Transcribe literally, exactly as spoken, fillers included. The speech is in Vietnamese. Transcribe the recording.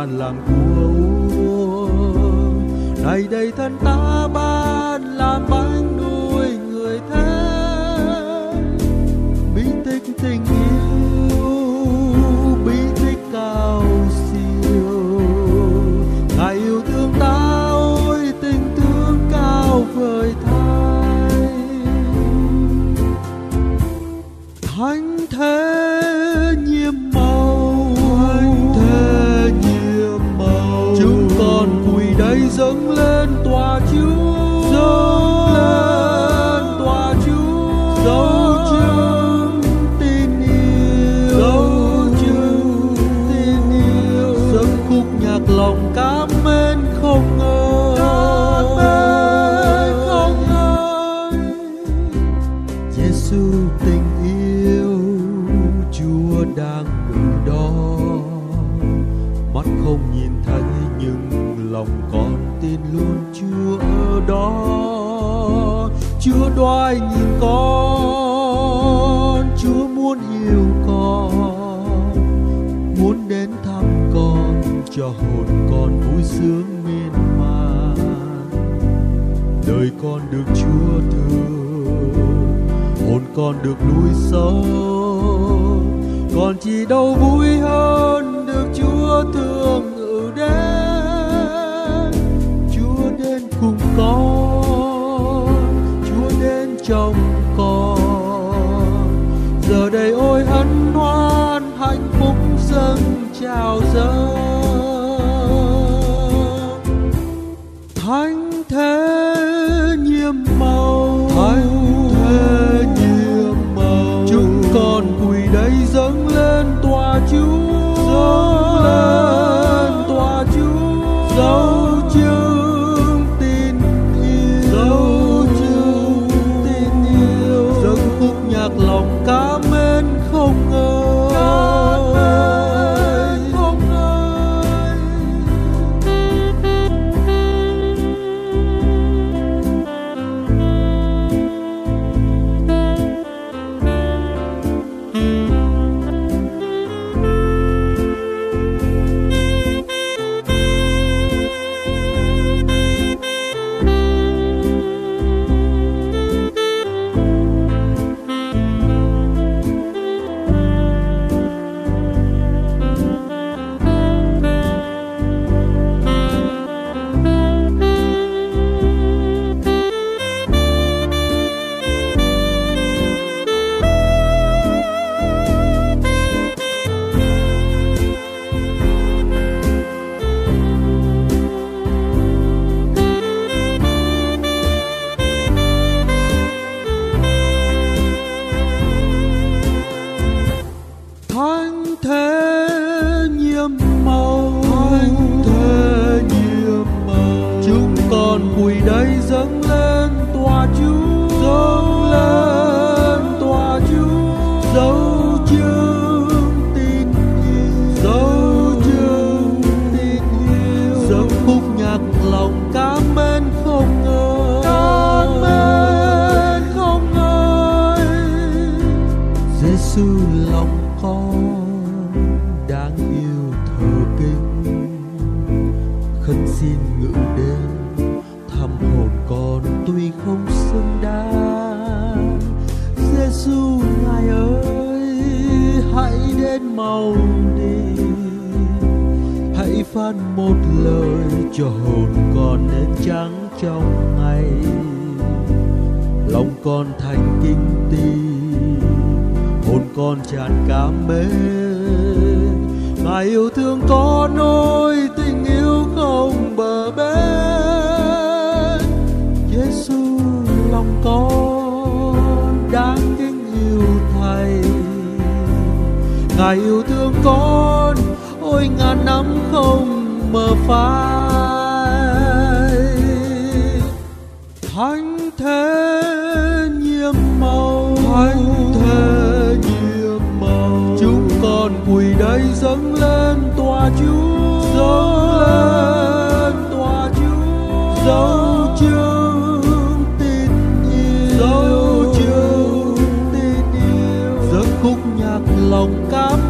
làm của uống. Này đây thân ta ban làm bánh nuôi người thế, bí tích tình yêu, bí tích cao siêu. Ngài yêu thương ta, ôi tình thương cao vời thay. Thánh thế nhiệm màu, thánh thế nhiệm màu, chúng con quỳ đây dâng lên tòa Chúa, dâng lên tòa Chúa, dấu chứng tin yêu, dấu chứng tin yêu, dâng khúc nhạc lòng cảm mến không ngơi, cảm mến không ngơi. Giêsu tình yêu, Chúa đang ngự đó, mắt không nhìn thấy nhưng lòng con tin luôn Chúa ở đó. Chúa đoái nhìn con, Chúa muốn yêu con, muốn đến thăm con, cho hồn con vui sướng miên man. Đời con được Chúa thương, hồn con được nuôi sống, còn chỉ đâu vui hơn được Chúa thương ngự đến. Chúa đến cùng con, Chúa đến trong con, giờ đây ôi hân hoan hạnh phúc dâng trào dâng. Thánh thế nhiệm màu, thánh thế nhiệm màu, chúng con quỳ đây dâng lên tòa Chúa, dâng lên tòa Chúa, dấu chứng tin yêu, dấu chứng tin yêu, dâng khúc nhạc lòng cảm mến không ngơi, cảm mến không ngơi. Thánh thế nhiệm màu, thánh thế nhiệm màu, chúng con quỳ đây dâng lên tòa Chúa, dâng lên tòa Chúa, dấu chứng tin yêu, dấu chứng tin yêu, dâng khúc nhạc lòng cảm mến không ngơi, cảm mến không ngơi. Giêsu lòng con đáng yêu thờ kính, khấn xin ngự đến thăm hồn con tuy không xứng đáng. Giêsu ngài ơi, hãy đến mau đi, hãy phán một lời cho hồn con nên trắng trong ngày. Lòng con thành kính tin, hồn con tràn cảm mến. Ngài yêu thương con, ôi tình yêu không bờ bến. Giêsu lòng con đáng kính yêu Thầy, Ngài yêu thương con, ôi ngàn năm không mờ phai. Thánh thế nhiệm màu, thánh thế nhiệm màu, chúng con quỳ đây dâng lên tòa Chúa, dâng lên tòa Chúa, dấu chứng tin yêu, dấu chứng tin yêu, dâng khúc nhạc lòng cảm